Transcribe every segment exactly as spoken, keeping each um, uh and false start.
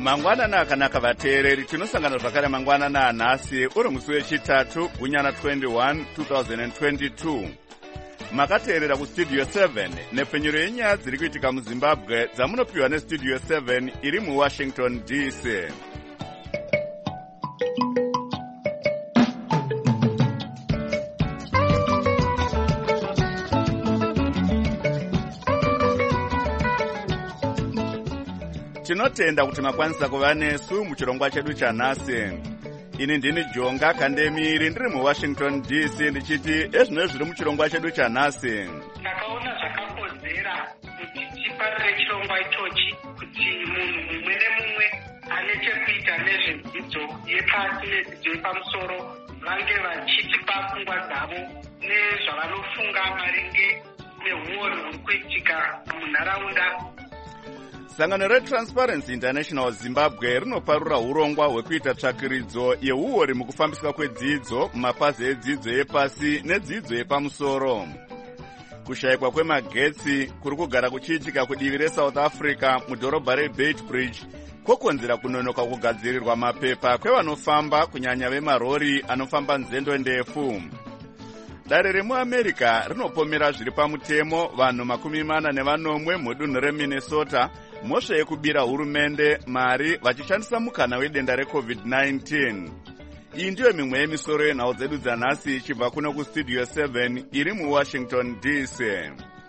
Mangwanana akanaka vateereri, tinosangana zvakare mangwanana anhasi uri musi wechitatu gunyana twenty-one two thousand twenty-two. Makateerera kustudio seven nepfenyuro yenyaya dziri kuitika muZimbabwe dzamunopiwa nestudio seven iri muWashington D C. Tinotenda kuti makwanisa kuva nesu muchirongwa chedu chanhasi. Ini ndini Jonga Kandemiri ndiri muWashington D C ndichiti ezvino zviri muchirongwa chedu chanhasi. Takaona zvakakodzera kuti tiparire chirongwa ichochi kuti munhu mumwe nemumwe ane chekuita nezvedzidzo yepasi nedzidzo yepamusoro vange vachitipa pfungwa dzavo nezvavanofunga maringe neuori huri kuitika munharaunda. Sangano reTransparency International Zimbabwe rinoparura urongwa hwekuita tsvakiridzo yeuori mukufambiswa kwedzidzo mumapazi edzidzo yepasi nedzidzo yepamusoro. Kushayikwa kwemagetsi kuri kugara kuchiitika kudivi reSouth Africa mudhorobha reBeitbridge kwokonzera kunonoka kugadzirirwa mapepa kwevanofamba kunyanya vemarori anofamba nzendo ndefu. Dare remuAmerica rinopomera zviri pamutemo vanhu makumi mana nevanomwe mudunhu reMinnesota mhosva yekubira hurumende mari vachishandisa mukana wedenda reCovid nineteen. Iyi ndiyo mimwe yemisoro yenhau dzedu dzanhasi ichibva kuno kustudio seven iri muWashington D C.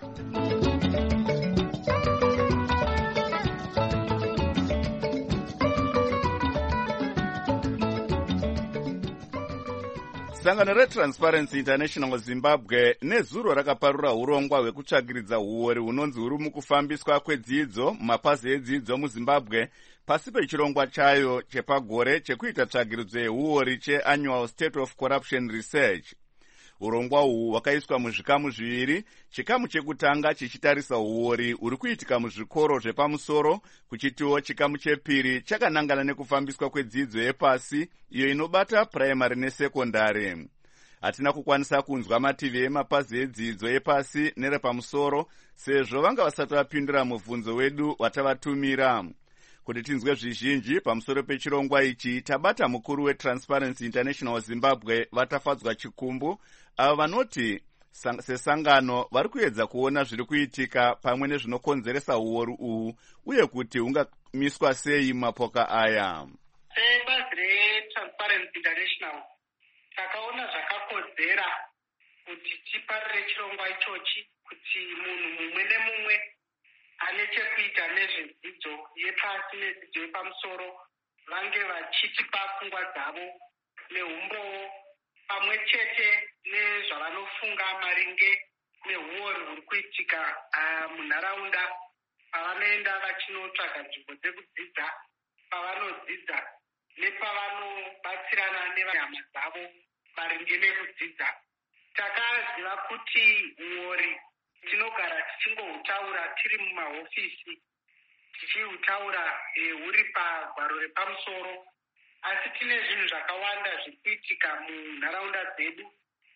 Sangano reTransparency International Zimbabwe nezuro rakaparura hurongwa hwekutsvagiridza huori hunonzi huri mukufambiswa kwedzidzo mumapazi edzidzo muZimbabwe pasi pechirongwa chayo chepagore chekuita tsvagiridzo yehuori cheAnnual State of Corruption Research. Urongwa uhu hwakaiswa muzvikamu zviviri, chikamu chekutanga chichitarisa huori huri kuitika muzvikoro zvepamusoro, kuchitiwo chikamu chepiri chakanangana nekufambiswa kwedzidzo yepasi iyo inobata puraimari nesekondari. Hatina kukwanisa kunzwa mativi emapazi edzidzo yepasi nerepamusoro sezvo vanga vasati vapindura mubvunzo wedu watavatumira. Kuti tinzwe zvizhinji pamusoro pechirongwa ichi, tabata mukuru weTransparency International Zimbabwe Vatafadzwa Chikumbu, avo vanoti sesangano vari kuedza kuona zviri kuitika pamwe nezvinokonzeresa huori uhu uye kuti hungamiswa sei mapoka aya. Sebazi reTransparency International takaona zvakakodzera kuti tiparire chirongwa ichochi kuti munhu mumwe nemumwe ane chekuita nezvedzidzo yepasi nedzidzo yepamusoro vange vachitipa pfungwa dzavo neumbowo pamwe chete nezvavanofunga maringe nehuori huri kuitika uh, munharaunda pavanoenda vachinotsvaga nzvimbo dzekudzidza, pavanodzidza nepavanobatsirana nevahama dzavo maringe nekudzidza. Takaziva kuti huori tinogara tichingohutaura tiri mumahofisi tichihutaura huri e, pagwaro repamusoro, asi tine zvinhu zvakawanda zviri kuitika munharaunda dzedu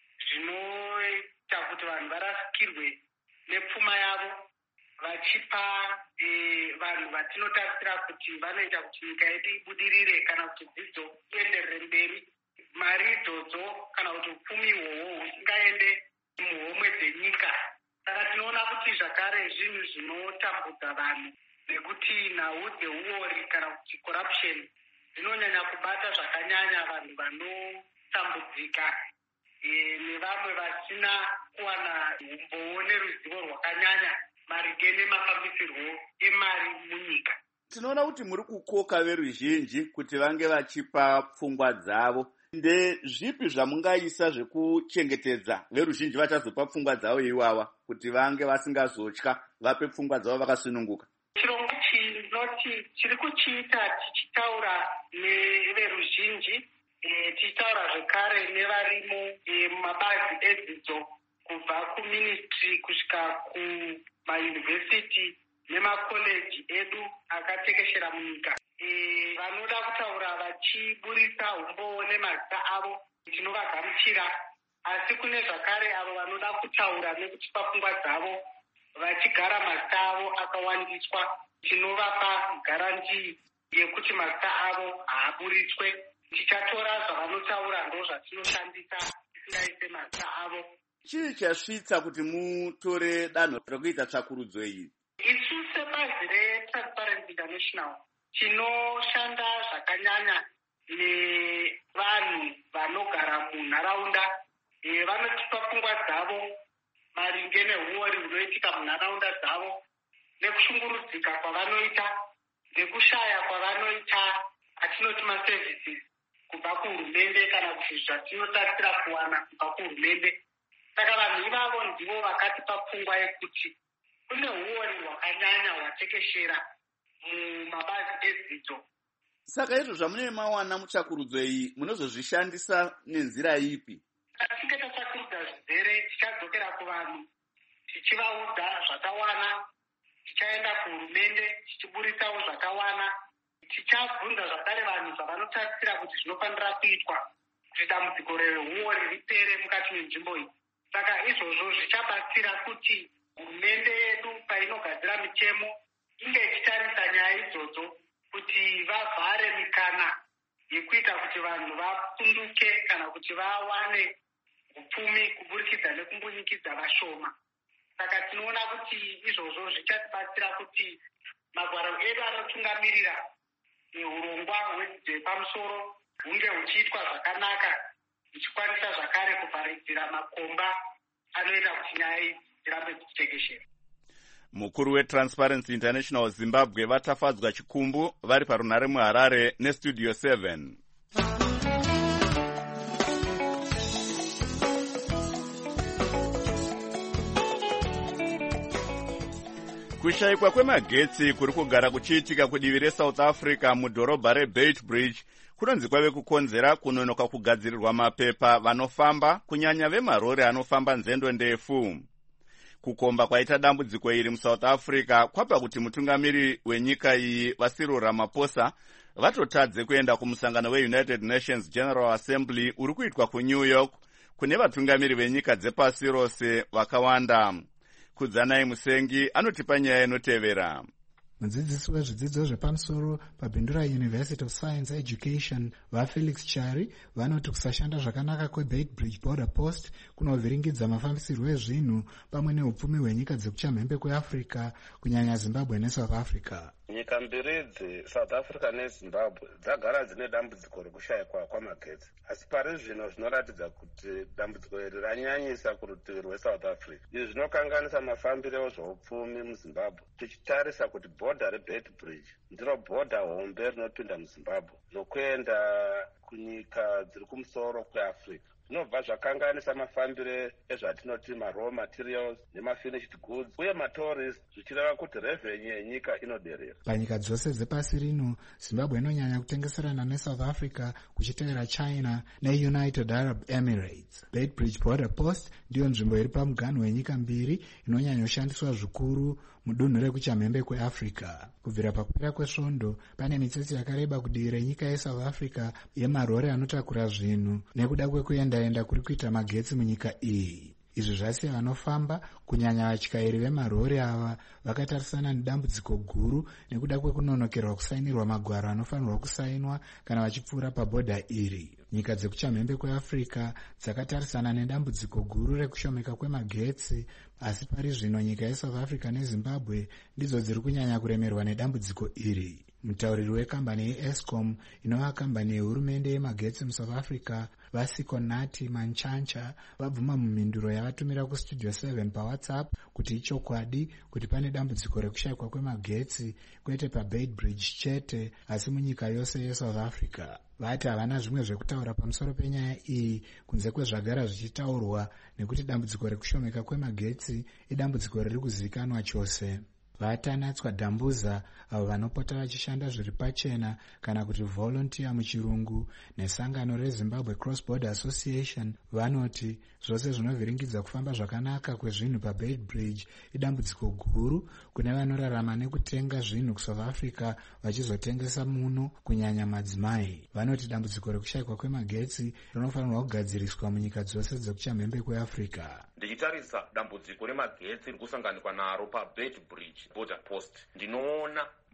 zvinoita kuti vanhu varasikirwe nepfuma yavo, vachipa e, vanhu vatinotarisira kuti vanoita kuti nyika yedu ibudirire kana kuti dzidzo ienderere mberi, mari idzodzo kana kuti upfumi ihwohwo husingaende muhomwe dzenyika. Saka tinoona kuti zvakare zvinhu zvinotambudza vanhu nekuti nhau dzeuori kana kuti corruption dzinonyanya kubata zvakanyanya vanhu vanotambudzika e, nevamwe vasina kuwana umbowo neruzivo rwakanyanya maringe nemafambisirwo emari munyika. Tinoona kuti muri kukoka veruzhinji kuti vange vachipa pfungwa dzavo. Ndezvipi zvamungaisa zvekuchengetedza veruzhinji vachazopa pfungwa dzavo iwawa kuti vange vasingazotya vape pfungwa dzavo vakasununguka? Chirongwa chinoti chiri kuchiita tichitaura neveruzhinji, e, tichitaura zvekare nevarimo e, mumabazi edzidzo kubva kuministry kusvika kumayunivhesiti nemakoleji edu akatekeshera munyika. E, vanoda kutaura vachiburisa umbowo nemazita avo tinovagamuchira, asi kune zvakare avo vanoda kutaura nekutipa pfungwa dzavo vachigara mazita avo akawandiswa tinovapa garantii yekuti mazita avo haaburitswe. Tichatora zvavanotaura ndo zvatinoshandisa tisingaise mazita avo. Chii chasvitsa kuti mutore danho rekuita tsvakurudzo iyi? Isu sebazi reTransparency International tinoshanda zvakanyanya nevanhu vanogara munharaunda. E, vanotipa pfungwa dzavo maringe neuori hunoitika munharaunda dzavo, nekushungurudzika kwavanoita, nekushaya kwavanoita atinoti maservices kubva kuhurumende kana kuti zvatinotarisira kuwana kubva kuhurumende. Saka vanhu ivavo ndivo vakatipa pfungwa yekuti kune uori hwakanyanya hwatekeshera mumabazi edzidzo. Saka izvo zvamunenge mawana mutsvakurudzo iyi munozozvishandisa nenzira ipi? Tinge tatsvakurudza zvizere tichadzokera kuvanhu tichivaudza zvatawana, tichaenda kuhurumende tichiburitsawo zvatawana, tichabvunza zvakare vanhu zvavanotarisira kuti zvinofanira kuitwa kuti dambudziko reuori ripere mukati menzvimbo iyi. Saka izvozvo zvichabatsira kuti hurumende yedu painogadzira mitemo inge ichitarisa nyaya idzodzo kuti vavhare mikana yekuita kuti vanhu vapunduke kana kuti vawane upfumi kuburikidza nekumbunyikidzwa vashoma. Saka tinoona kuti izvozvo zvichatibatsira kuti magwaro edu anotungamirira urongwa hwedzidzo yepamusoro hunge huchiitwa zvakanaka, huchikwanisa zvakare kuvharidzira makomba anoita kuti nyaya idzi dzirambe dzichitekeshera. Mukuru weTransparency International Zimbabwe vatafadzwa chikumbu vari parunhare muHarare neStudio seven. Kushayikwa kwemagetsi kuri kugara kuchiitika kudivi reSouth Africa mudhorobha reBeitbridge kunonzi kwave kukonzera kunonoka kugadzirirwa mapepa vanofamba, kunyanya vemarori anofamba nzendo ndefu. Kukomba kwaita dambudziko iri muSouth Africa kwapa kuti mutungamiri wenyika iyi Cyril Ramaphosa vatotadze kuenda kumusangano weUnited Nations General Assembly uri kuitwa kuNew York kune vatungamiri venyika dzepasi rose vakawanda. Kudzanai Musengi anotipa nyaya inotevera. Mudzidzisi wezvidzidzo zvepamusoro paBindura University of Science Education vaFelix Chari vanoti kusashanda zvakanaka kweBeitbridge Border Post kunovhiringidza mafambisirwo ezvinhu pamwe neupfumi hwenyika dzekuchamhembe kweAfrica kunyanya Zimbabwe neSouth Africa. Nyika mbiri idzi South Africa neZimbabwe dzagara dzine dambudziko rekushayikwa kwamagetsi, asi pari zvino zvinoratidza kuti dambudziko iri ranyanyisa kurutivi rweSouth Africa. Izvi zvinokanganisa mafambiro zveupfumi muZimbabwe, tichitarisa kuti bhodha reBeitbridge ndiro bhodha hombe rinopinda muZimbabwe zvokuenda kunyika dziri kumusoro kweAfrica. Zvinobva zvakanganisa mafambire ezvatinoti maraw materials nemafinished goods uye matourist, zvichireva kuti revenue yenyika inoderera. Panyika dzose dzepasi rino Zimbabwe inonyanya kutengeserana neSouth Africa kuchitevera China neUnited Arab Emirates. Beitbridge Border Post ndiyo nzvimbo iri pamuganhu wenyika mbiri inonyanya kushandiswa zvikuru mudunhu rekuchamhembe kweAfrica. Kubvira pakupera kwesvondo pane mitsetse yakareba kudivi renyika yeSouth Africa yemarori anotakura zvinhu nekuda kwekuendaenda kuri kuita magetsi munyika iyi. Izvi zvasiya vanofamba kunyanya vatyairi vemarori ava vakatarisana nedambudziko guru nekuda kwekunonokerwa kusainirwa magwaro anofanirwa kusainwa kana vachipfuura pabhodha iri. Nyika dzekuchamhembe kweAfrica dzakatarisana nedambudziko guru rekushomeka kwemagetsi, asi pari zvino nyika yeSouth Africa neZimbabwe ndidzo dziri kunyanya kuremerwa nedambudziko iri. Mutauriri wekambani yeEscom inova kambani yehurumende yemagetsi muSouth Africa Vasiko Nati Manchancha vabvuma mumhinduro yavatumira kuStudio seven paWhatsApp kuti ichokwadi kuti pane dambudziko rekushayikwa kwemagetsi kwete paBeitbridge chete asi munyika yose yeSouth Africa. Vati havana zvimwe zvekutaura pamusoro penyaya iyi kunze kwezvagara zvichitaurwa nekuti dambudziko rekushomeka kwemagetsi idambudziko riri kuzivikanwa chose. Vatanatswa Dambuza avo vanopota vachishanda zviri pachena kana kuti volunteer muchirungu nesangano reZimbabwe Cross Border Association vanoti zvose zvinovhiringidza kufamba zvakanaka kwezvinhu paBeitbridge idambudziko guru kune vanorarama nekutenga zvinhu kuSouth Africa vachizotengesa muno kunyanya madzimai. Vanoti dambudziko rekushayikwa kwemagetsi rinofanirwa kugadziriswa munyika dzose dzekuchamhembe kweAfrica. Ndichitarisa dambudziko remagetsi riri kusanganikwa naro paBeitbridge Border Post, ndinoona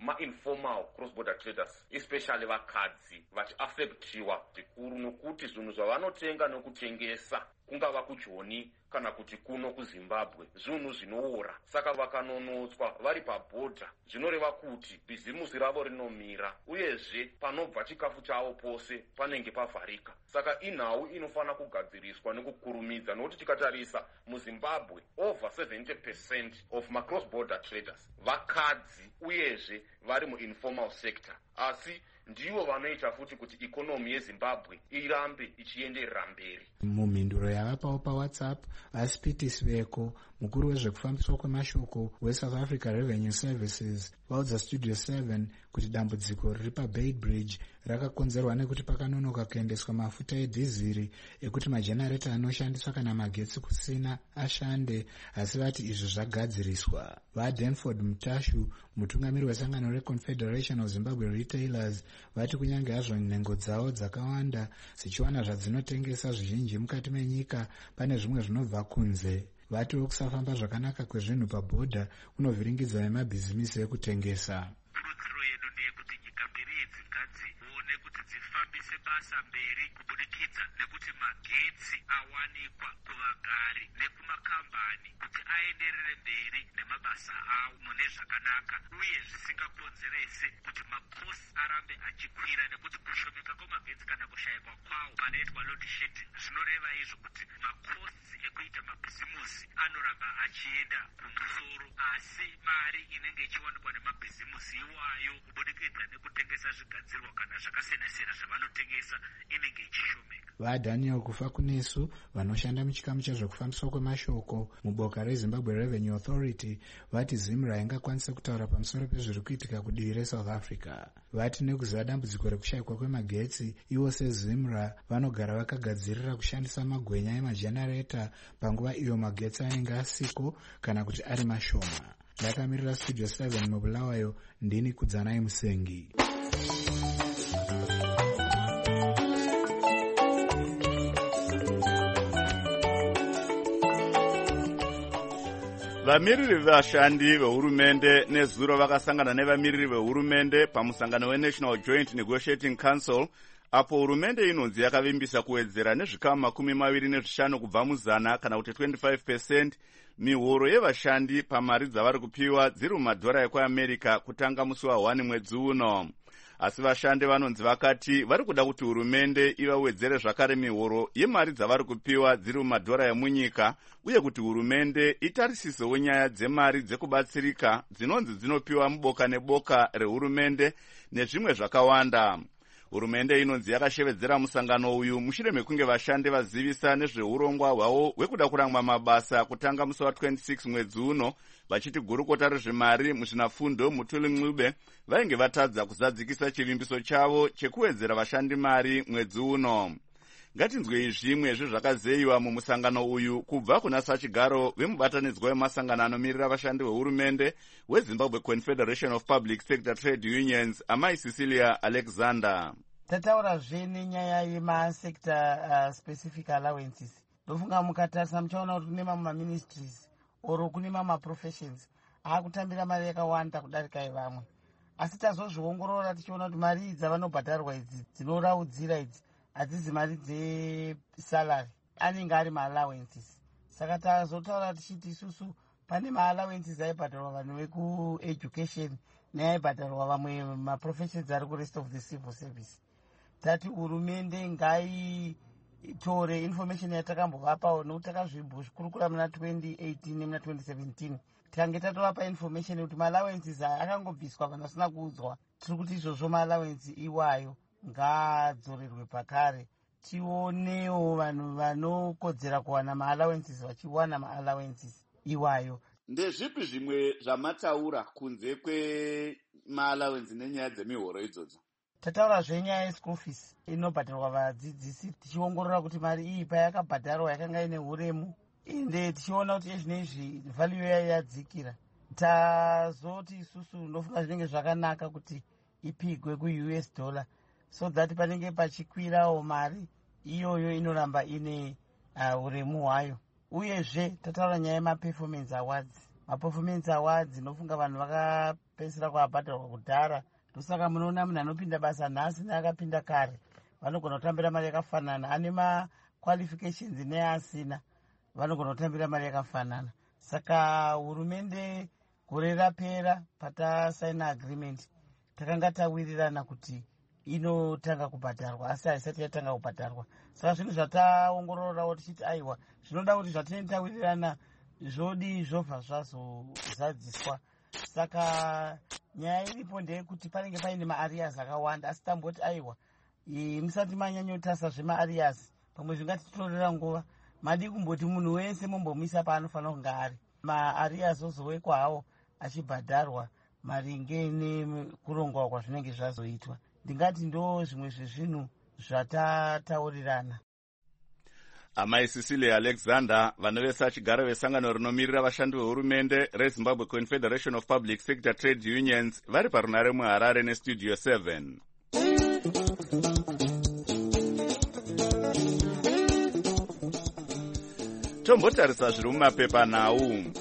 ma-informal cross-border traders, especially vakadzi vachiaffectiwa zvikuru nokuti zvinhu zvavanotenga nokutengesa kungava kujoni kana kuti kuno kuzimbabwe zvinhu zvinoora, saka vakanonotswa vari pabhodha zvinoreva kuti bhizimusi ravo rinomira, uyezve panobva chikafu chavo pose panenge pavharika. Saka inhau inofana kugadziriswa nekukurumidza, nokuti tikatarisa muzimbabwe over seventy percent of ma-cross-border traders vakadzi, uyezve vari muinformal sector, asi ndivo vanoita futi kuti ikonomi yezimbabwe irambe ichienderera mberi. Mumhinduro yavapawo pawhatsapp, vaspitisi veko mukuru wezvekufambiswa kwemashoko weSouth Africa Revenue Services vaudza Studio seven kuti dambudziko riri paBeitbridge rakakonzerwa nekuti pakanonoka kuendeswa mafuta edhiziri ekuti majenareta anoshandiswa kana magetsi kusina ashande, asi vati izvi zvagadziriswa. VaDanford Mutashu, mutungamiri wesangano reConfederation of Zimbabwe Retailers, vati kunyange hazvo nhengo dzavo dzakawanda zichiwana zvadzinotengesa zvizhinji mukati menyika, pane zvimwe zvinobva kunze. Vatiwo kusafamba zvakanaka kwezvinhu pabhodha kunovhiringidza vemabhizimisi ekutengesa. Kurudziro yedu ndeyekuti nyika mbiri idzi dzione kuti dzifambise basa mberi kubudikidza nekuti magetsi awanikwa kuvagari nekumakambani kuti aenderere mberi nemabasa awo mune zvakanaka, uye zvisingakonzerese kuti makosi arambe achikwira, nekuti kushomeka kwemagetsi kana kushayikwa kwawo panoitwa load shedding zvinoreva izvo kuti makosi ekuita mabhizimusi anoramba achienda kumusoro, asi mari inenge ichiwanikwa nemabhizimusi iwayo kubudikidza nekutengesa zvigadzirwa kana zvakasiyana-siyana zvavanotengesa inenge ichishomeka. VaDaniel Kufa Kunesu, vanoshanda muchikamu chezvekufambiswa kwemashoko muboka reZimbabwe Revenue Authority, vati ZIMRA ingakwanisa kutaura pamusoro pezviri kuitika kudivi reSouth Africa. Vati nekuziva dambudziko rekushayikwa kwemagetsi, ivo seZIMRA vanogara vakagadzirira kushandisa magwenya emajenareta panguva iyo magetsi anenge asiko kana kuti ari mashoma. Ndakamirira Studio seven mubulawayo, ndini Kudzanai Musengi. Vamiriri vashandi vehurumende nezuro vakasangana nevamiriri vehurumende pamusangano weNational Joint Negotiating Council, apo hurumende inonzi yakavimbisa kuwedzera nezvikamu makumi maviri nezvishanu kubva muzana kana kuti twenty-five percent mihoro yevashandi pamari dzavari kupiwa dziri mumadhora ekuamerica kutanga musi wa1 mwedzi uno. Asi vashandi vanonzi vakati vari kuda kuti hurumende ivawedzere zvakare mihoro yemari dzavari kupiwa dziri mumadhora emunyika, uye kuti hurumende itarisisewo nyaya dzemari dzekubatsirika dzinonzi dzinopiwa muboka neboka rehurumende nezvimwe zvakawanda. Hurumende inonzi yakashevedzera musangano uyu mushure mekunge vashandi vazivisa nezveurongwa hwavo hwekuda kurangwa mabasa kutanga musi wa26 mwedzi uno, vachiti gurukota rezvemari muzvinafundo Mutuli Ncube vainge vatadza kuzadzikisa chivimbiso chavo chekuwedzera vashandi mari mwedzi uno. Ngatinzwe zvimwe zvezvakazeyiwa mumusangano uyu kubva kuna sachigaro vemubatanidzwa wemasangano anomirira vashandi vehurumende weZimbabwe Confederation of Public Sector Trade Unions, Amai Cecilia Alexander. Tataurazve nenyaya yemasector uh, specific allowances. Ndofunga mukatarisa muchaona kuti kune mamwe maministries oro kune mamwe professions akutambira mari yakawanda kudarika ivamwe, asi tazozviongorora tichiona kuti mari idzi vanobhadharwa idzi dzinoraudzira idzi hadzizi mari dzesalary, anenge ari maallowances. Saka tazotaura tichiti isusu pane maallowances aibhadharwa vanhu vekueducation neaibhadharwa vamwe maprofessions ari kurest of the civil service. Tati hurumende ngaitore information yatakambovapa nokuti takazvikurukura muna twenty eighteen nemuna twenty seventeen tikange tatovapa information yekuti maallowances aya akangobviswa vanhu vasina kuudzwa. Tiri kuti izvozvo maallowances iwayo ngaadzorerwe pakare, tionewo vanhu vanokodzera kuwana maallowances vachiwana maallowances iwayo. Ndezvipi zvimwe zvamataura kunze kwemaallowances nenyaya dzemihoro idzodzo? Tataura zvenyaya yeschool fees inobhadharwa vadzidzisi, tichiongorora kuti mari iyi payakabhadharwa yakanga ine uremu, ende tichiona kuti ezvinezvi value yayo yadzikira. Tazoti isusu ndofunga zvinenge zvakanaka kuti ipigwe ku-U S dollar so that panenge pachikwirawo mari iyoyo inoramba ine uh, uremu hwayo. Uyezve tataura nyaya yema performance awards. Ma performance awards nofunga vanhu vakapedzisira kwavabhadharwa kudhara. Ndosaka munoona munhu anopinda basa nhasi neakapinda kare vanogona kutambira mari yakafanana, ane maqualifications neasina vanogona kutambira mari yakafanana. Saka hurumende gore rapera patasaina agreement takanga tawirirana kuti inotanga kubhadharwa, asi haisati yatanga kubhadharwa. Saka zvinhu zvataongororawo tichiti aiwa zvinoda kuti zvatinenge tawirirana zvodi zvobva zvazozadziswa. Saka nyaya iripo ndeyekuti panenge paine maarias akawanda, asi tamboti aiwa musati manyanyotasa zvemaarias pamwe zvingatitorera nguva. Madi kumboti munhu wese mumbomisa paanofanira kunge ari. Maarias ozowekwa hawo achibhadharwa maringe nekurongwa kwazvinenge zvazoitwa. Ndingati ndo zvimwe zvezvinhu zvatataurirana. Amai Cecilia Alexander, vanovesa chigaro vesangano rinomirira vashandi vehurumende reZimbabwe Confederation of Public Sector Trade Unions, vari parunare muHarare neStudio seven. Tombotarisa zviri mumapepa nhau.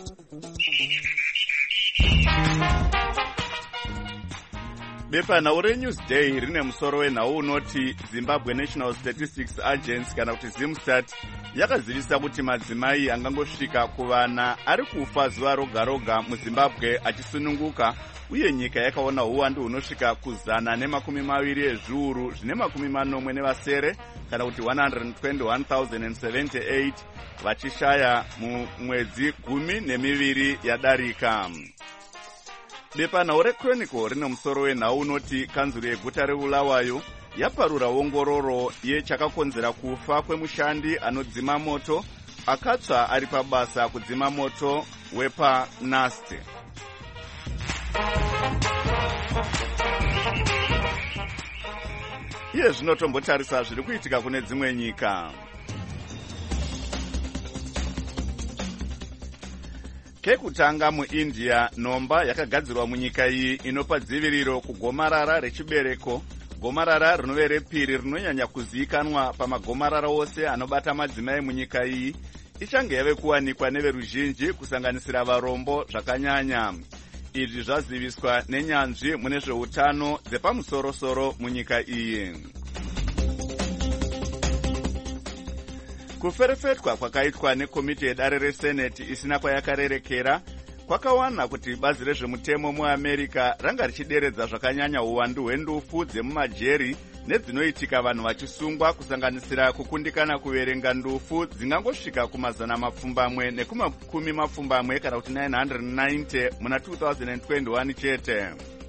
Bepanhau reNewsday rine musoro wenhau unoti Zimbabwe National Statistics Agency kana kuti Zimstat yakazivisa kuti madzimai angangosvika kuvana ari kufa zuva roga roga muZimbabwe achisununguka, uye nyika yakaona uwandu hunosvika kuzana nemakumi maviri ezviuru zvine makumi manomwe nevasere kana kuti one hundred twenty-one thousand seventy-eight vachishaya mumwedzi gumi nemiviri yadarika. Bepanhau reChronicle rine musoro wenhau unoti kanzuro yeguta reBulawayo yaparura ongororo yechakakonzera kufa kwemushandi anodzima moto akatsva ari pabasa kudzima moto wepaNast. Iye zvino tombotarisa zviri kuitika kune dzimwe nyika. Kekutanga muIndia, nhomba yakagadzirwa munyika iyi inopa dziviriro kugomarara rechibereko, gomarara rinove repiri rinonyanya kuzivikanwa pamagomarara ose anobata madzimai munyika iyi, ichange yave kuwanikwa neveruzhinji kusanganisira varombo zvakanyanya. Izvi zvaziviswa nenyanzvi mune zveutano dzepamusorosoro munyika iyi. Kuferefetwa kwakaitwa nekomiti yedare reSenate isina kwayakarerekera kwakawana kuti bazi rezvemutemo muAmerica ranga richideredza zvakanyanya uwandu hwendufu dzemumajeri nedzinoitika vanhu vachisungwa, kusanganisira kukundikana kuverenga ndufu dzingangosvika kumazana mapfumbamwe nekumakumi mapfumbamwe kana kuti nine hundred ninety muna two thousand twenty-one chete.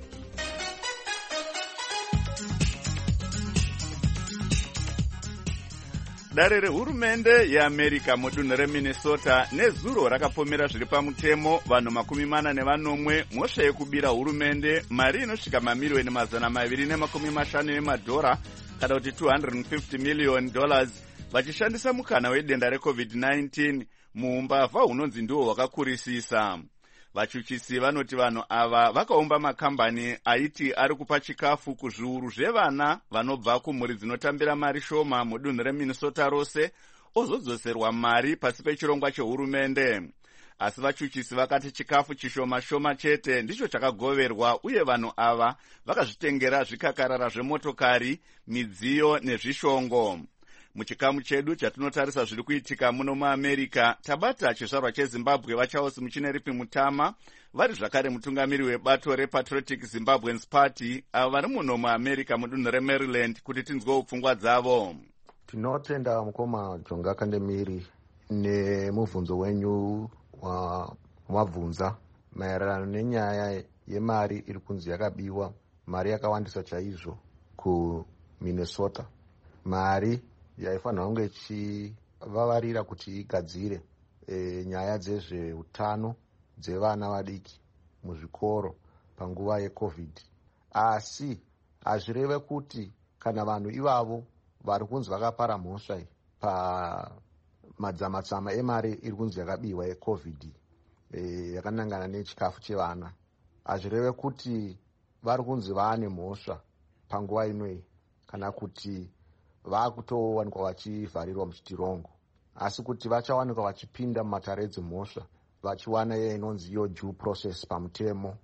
Dare rehurumende yeAmerica mudunhu reMinnesota nezuro rakapomera zviri pamutemo vanhu makumi mana nevanomwe mhosva yekubira hurumende mari inosvika mamiliyoni mazana maviri nemakumi mashanu emadhora kana kuti two hundred fifty million dollars vachishandisa mukana wedenda recovid nineteen muumbavha hunonzi ndiwo hwakakurisisa. Vachuchisi vanoti vanhu ava vakaumba makambani aiti ari kupa chikafu kuzviuru zvevana vanobva kumhuri dzinotambira mari shoma mudunhu reMinnesota rose ozodzoserwa mari pasi pechirongwa chehurumende. Asi vachuchisi vakati chikafu chishoma shoma chete ndicho chakagoverwa, uye vanhu ava vakazvitengera zvikakarara zvemotokari, midziyo nezvishongo. Muchikamu chedu chatinotarisa zviri kuitika muno muAmerica, tabata chizvarwa cheZimbabwe vaCharles Muchineripi Mutama, vari zvakare mutungamiri webato rePatriotic Zimbabweans Party, ava vari muno muAmerica mudunhu reMaryland, kuti tinzwewo pfungwa dzavo. Tinotenda mukoma Jonga Kandemiri nemubvunzo wenyu wamabvunza maererano nenyaya yemari iri kunzi yakabiwa, mari yakawandisa chaizvo kuMinnesota, mari yaifanira kunge ichivavarira kuti igadzire e, nyaya dzezveutano dzevana vadiki muzvikoro panguva yeCovid. Asi hazvireve kuti kana vanhu ivavo vari kunzi vakapara mhosva pamadzamatsama emari iri kunzi yakabiwa yeCovid e, yakanangana nechikafu chevana, hazvireve kuti vari kunzi vaane mhosva panguva inoyi kana kuti vakutowanikwa vachivharirwa muchitirongo, asi kuti vachawanikwa vachipinda mumatare edzimhosva vachiwana iyo inonzi iyo due process pamutemo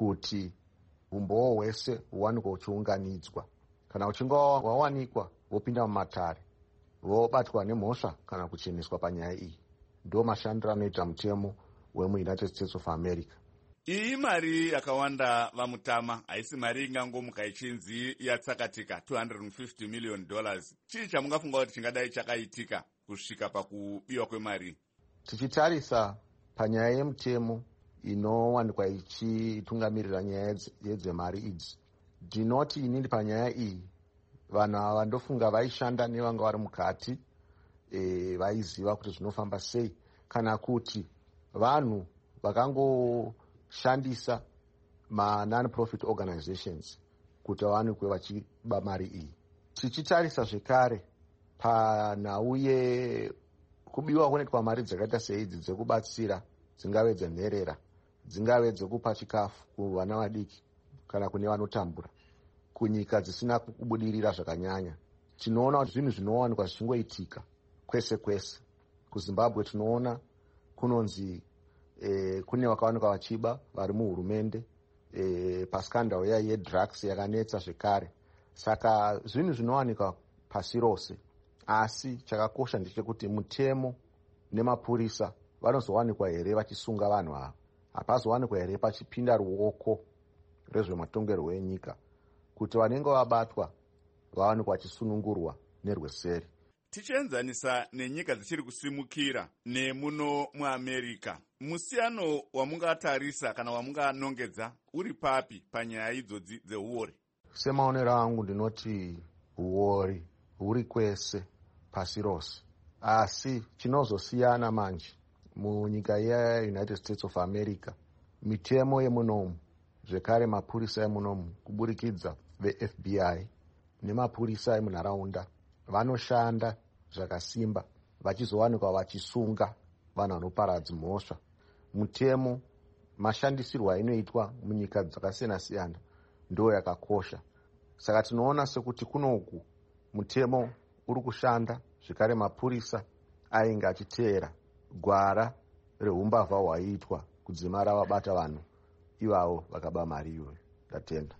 kuti umbowo hwese huwanikwa huchiunganidzwa. Kana uchinge wawanikwa wopinda mumatare vobatwa nemhosva kana kucheneswa panyaya iyi. Ndo mashandiro anoita mutemo wemuunited states of america. Iyi mari yakawanda vamutama, haisi mari ingangomuka ichinzi yatsakatika two hundred fifty million dollars. Chii chamungafunga kuti chingadai chakaitika kusvika pakubiwa kwemari? Tichitarisa panyaya yemutemo inowanikwa ichitungamirira nyaya yedzemari idzi, ndinoti inini panyaya iyi vanhu ava ndofunga vaishanda nevanga vari mukati, e, vaiziva kuti zvinofamba sei, kana kuti vanhu vakangoshandisa ma-non-profit organizations kuti vawanikwe vachiba mari iyi. Tichitarisa zvekare panhau yekubiwa kunoitwa mari dzakaita seidzi dzekubatsira, dzingave dzenherera, dzingave dzekupa chikafu kuvana vadiki kana kune vanotambura kunyika dzisina kubudirira zvakanyanya, tinoona kuti zvinhu zvinowanikwa zvichingoitika kwese kwese. KuZimbabwe tinoona kunonzi e, kune vakawanikwa vachiba vari muhurumende e, paskandal iya yedrugs yakanetsa zvekare. Saka zvinhu zvinowanikwa pasi rose, asi chakakosha ndechekuti mutemo nemapurisa vanozowanikwa here vachisunga vanhu ava? Hapazowanikwa here pachipinda ruoko rezvematongerwo enyika kuti vanenge vabatwa vawanikwa vachisunungurwa nerweseri? Tichienzanisa nenyika dzichiri kusimukira nemuno muAmerica, musiyano wamungatarisa kana wamunganongedza uri papi panyaya idzodzi dzeuori? Semaonero angu ndinoti uori huri kwese pasi rose, asi chinozosiyana manje munyika yeUnited States of America, mitemo yemunomu zvekare mapurisa emunomu kuburikidza veF B I nemapurisa emunharaunda vanoshanda zvakasimba vachizowanikwa vachisunga vanhu vanoparadza mhosva. Mutemo mashandisirwo ainoitwa munyika dzakasiyana siyana ndo yakakosha. Saka tinoona sekuti kunoku mutemo uri kushanda, zvekare mapurisa ainge achiteera gwara reumbavha hwaiitwa kudzimara vabata vanhu ivavo vakaba mari iyoyo. Ndatenda.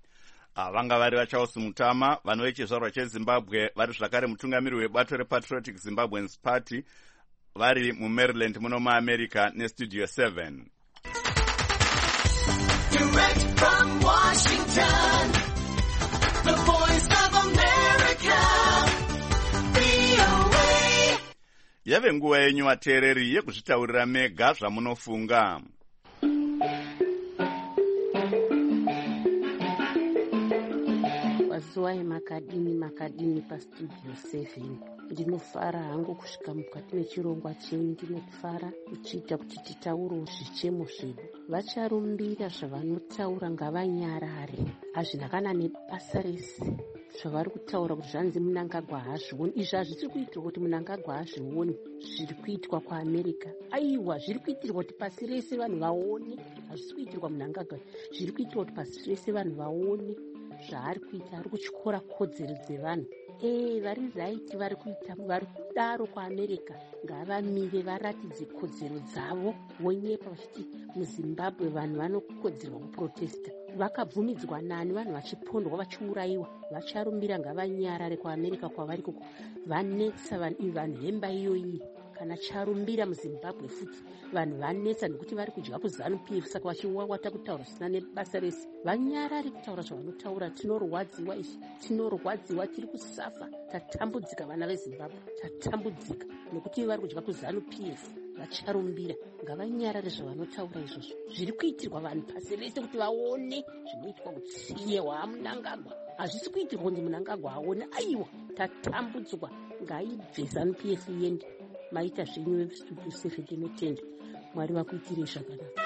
Vanga vari vaCharles Mutama, vanhu vechizvarwa cheZimbabwe, vari zvakare mutungamiri webato rePatriotic Zimbabweans Party, vari muMaryland muno muAmerica neStudio seven. Direct from Washington, the voice of America, V O A. Yave nguva yenyu vateereri yekuzvitaurira mega zvamunofunga. Mazuva emakadini makadini paStudio seven. Ndinofara hangu kusvika mukati mechirongwa chenyu, ndinofara kuchiita kuti titaurewo zvichemo zvedu. Vacharumbira zvavanotaura ngavanyarare, hazvina kana nebasa rese zvavari kutaura kuti zvanzi Mnangagwa haazvioni. Izvi hazvisi kuitirwa kuti Mnangagwa haazvioni zviri kuitwa kuAmerica. Aiwa, zviri kuitirwa kuti pasi rese vanhu vaone. Hazvisi kuitirwa Mnangagwa, zviri kuitirwa kuti pasi rese vanhu vaone zvaari kuita. Ari kutyora kodzero dzevanhu. Eh, vari right, vari kuita, vari kudaro kuAmerica ngavamire varatidze kodzero dzavo, vonyepa vachiti muZimbabwe vanhu vanokodzerwa kuprotesta. Vakabvumidzwa nani vanhu vachipondwa vachiurayiwa? Vacharumbira ngavanyarare kuAmerica kwavari koko vanetsa vanhu hemba iyoyi. Kana charumbira muZimbabwe futi vanhu vanetsa nekuti vari kudya kuZanu P F, saka vachiwawata kutaura zvisina nebasa rese. Vanyarare kutaura zvavanotaura. Tinorwadziwa izvi, tinorwadziwa, tiri kusafa, tatambudzika vana veZimbabwe, tatambudzika nekuti vari kudya kuZanu P F. Vacharumbira ngavanyarare zvavanotaura izvozvo. Zviri kuitirwa vanhu pasi rese kuti vaone zvinoitwa kutsiyewa Mnangagwa. Hazvisi kuitirwa kuti Mnangagwa aone. Aiwa, tatambudzwa, ngaibve ZANU P F iende. Maita zvenyu veStudio seven tinotenda. Mwari vakuitire zvakanaka.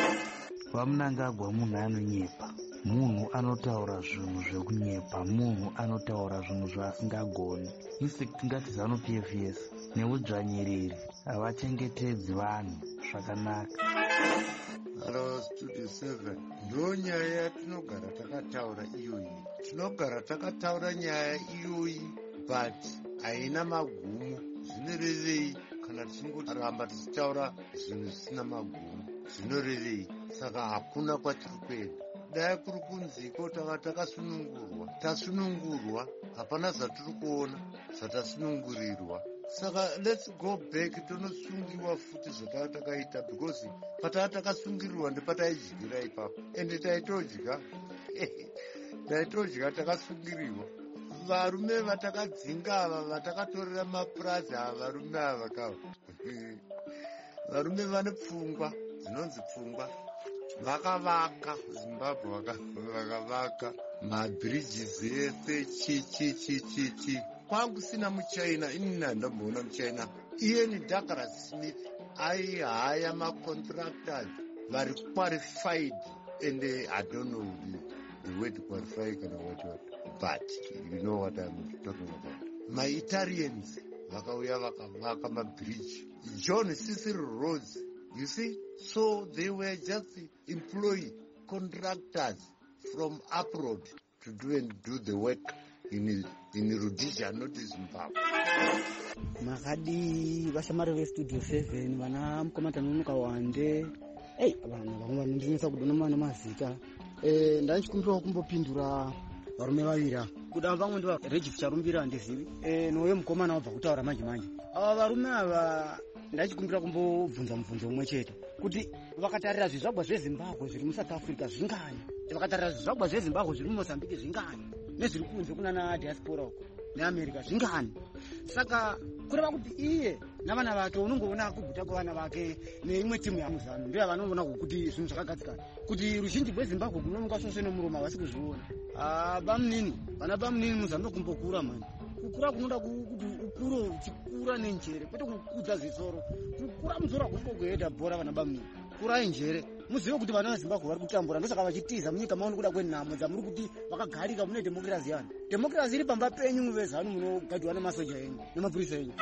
VaMnangagwa munhu anonyepa, munhu anotaura zvinhu zvekunyepa, munhu anotaura zvinhu zvaasingagoni. Infact ngati ZANU P F yes neudzvanyiriri havachengetedzi vanhu zvakanaka. Hello Studio seven, ndo nyaya yatinogara takataura iyoyi. Tinogara takataura nyaya iyoyi, but haina magumo. Zvinorevei kana tichingoramba tichitaura zvinhu zvisina magumo? Zvinorevei? saka hakuna kwatiri kuenda. Dai kuri kunziko tava takasunungurwa, tasunungurwa, hapana zvatiri kuona zvatasunungurirwa. Saka let's go back tonosungiwa futi zvatava takaita, because patava takasungirirwa ndepataidyira ipapo, ende taitodya taitodya takasungiriwa. Varume vatakadzinga ava vatakatorera mapurazi ava, varume ava kava varume vane pfungwa dzinonzi pfungwa. Vakavaka Zimbabwe, vakavaka mabridges ese chi chi chi chi chi. Kwangu sina muchina, inini ndamboona muchina. Iye ni Douglas Smith aihaya macontractors vari qualified, and uh, I don't know the, the word qualified kana what what, but you know what I'm talking about. My Italians vakauya vakavaka mabridge. John Cecil Rhodes, you see. So they were just employing contractors from abroad to do and do the work in in Rhodesia, not Zimbabwe. Makadi vashamari ve Studio seven vana mukomata nonoka wande. Hey, vanhu vamwe vanondinesa kudona mana mazita. Eh, ndachikumbira kumbopindura varume vavira. Kuda vamwe ndo Regis Charumbira handizivi. Eh, nowe mukomana wabva kutaura manje manje. Ava varume ava ndachikumbira kumbobvunza mubvunzo umwe chete. Kuti vakatarira zvizvagwa zveZimbabwe zviri muSouth Africa zvingani, vakatarira zvizvagwa zveZimbabwe zviri muMozambique zvingani, nezviri kunze kunana diaspora uko neAmerica zvingani. Saka kureva kuti iye navana vake unongoona kuguta kwavana vake neimwe timu yaMuzanu ndiye vanoona kuti zvinhu zvakagadzikana, kuti ruzhinji rweZimbabwe kunonoka svosve nomuroma vasi kuzviona. Ah, bamunini vana bamunini muzano kumbokura mani, kukura kunoda kuti ukuro uchikura nenjere kwete kukudza zvisoro, kukura musoro kumbogoenda bhora vana bamunini, kurai njere muzive kuti vana veZimbabwe vari kutambura, ndosaka vachitiza munyika maoni kuda kwenhamo dzamuri kuti vakagarika mune demokirasi yani. Demokirasi iri pamba penyu muvezanu munogadwa nemasoja enyu nemapurisa enyu.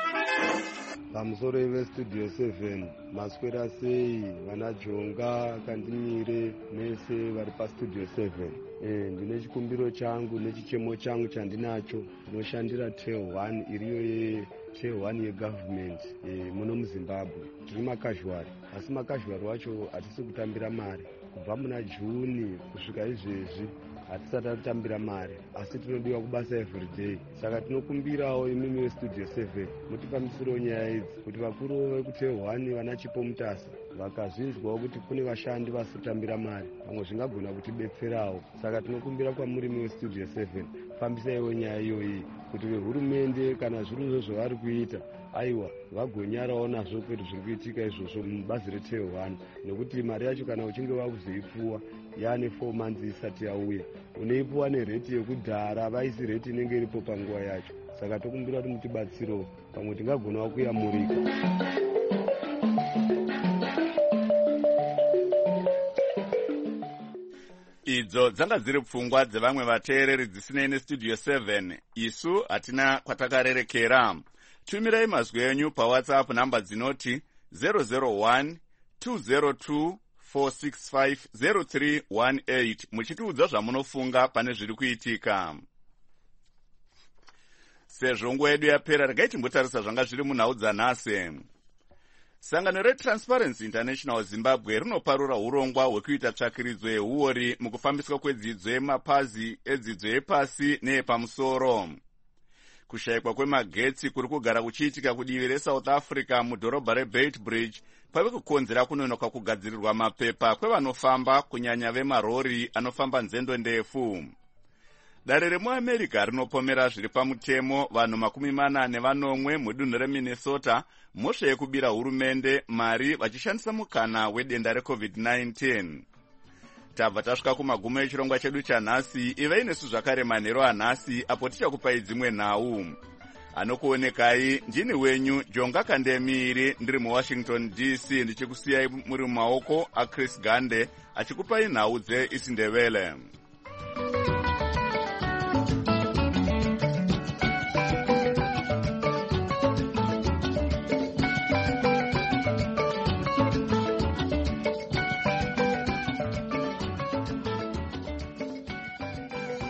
Pamusoro veStudio seven maswera sei vana Jonga Kandimire nese vari paStudio seven. Eh, ndine chikumbiro changu nechichemo changu chandinacho ndinoshandira tail one iriyo ye tail one yegovernment eh, muno muZimbabwe. Tiri makazhuari, asi makazhuari wacho hatisi kutambira mari. Kubva muna Juni kusvika izvezvi hatisati tatambira mari, asi tinodiwa kubasa everyday. Saka tinokumbirawo imimi weStudio seven mutipambisirewo nyaya idzi, kuti vakuru vekutail one vana Chipo Mutasa vakazvinzwawo kuti kune vashandi vasi kutambira mari, vamwe zvingagona kutibetserawo. Saka tinokumbira kwamuri weStudio seven, fambisaiwo nyaya iyoyi kuti vehurumende kana zviruzvo zvavari kuita aiwa vagonyarawo nazvo kuti zviri kuitika izvozvo mubazi retail one, nekuti mari yacho kana uchinge vakuzoipuwa yaane four months isati yauya, unoipuwa nereti yekudhara vaisi reti inenge iripo panguva yacho. Saka tokumbira kuti mutibatsirewo, pamwe tingagonawo kuyamurika. Idzo dzanga dziri pfungwa dzevamwe vateereri dzisinei neStudio seven. Isu hatina kwatakarerekera. Tumirai mazwi enyu paWhatsApp namba dzinoti zero zero one two zero two four six five zero three one eight muchitiudza zvamunofunga pane zviri kuitika. Sezvo nguva yedu yapera, regai timbotarisa zvanga zviri munhau dzanhasi. Sangano reTransparency International Zimbabwe rinoparura urongwa hwekuita tsvakiridzo yehuori mukufambiswa kwedzidzo yemapazi edzidzo yepasi neyepamusoro. Kushayikwa kwemagetsi kuri kugara kuchiitika kudivi reSouth Africa mudhorobha reBeitbridge kwave kukonzera kunonoka kugadzirirwa mapepa kwevanofamba, kunyanya vemarori anofamba nzendo ndefu. Dare remuAmerica rinopomera zviri pamutemo vanhu makumi mana nevanomwe mudunhu reMinnesota mhosva yekubira hurumende mari vachishandisa mukana wedenda reCovid nineteen. Tabva tasvika kumagumo echirongwa chedu chanhasi. Ivai nesu zvakare manheru anhasi apo tichakupai dzimwe nhau. Anokuonekai ndini wenyu Jonga Kandemiri, ndiri muWashington D C, ndichikusiyai muri mumaoko aChris Gande achikupai nhau dzeIsindebele.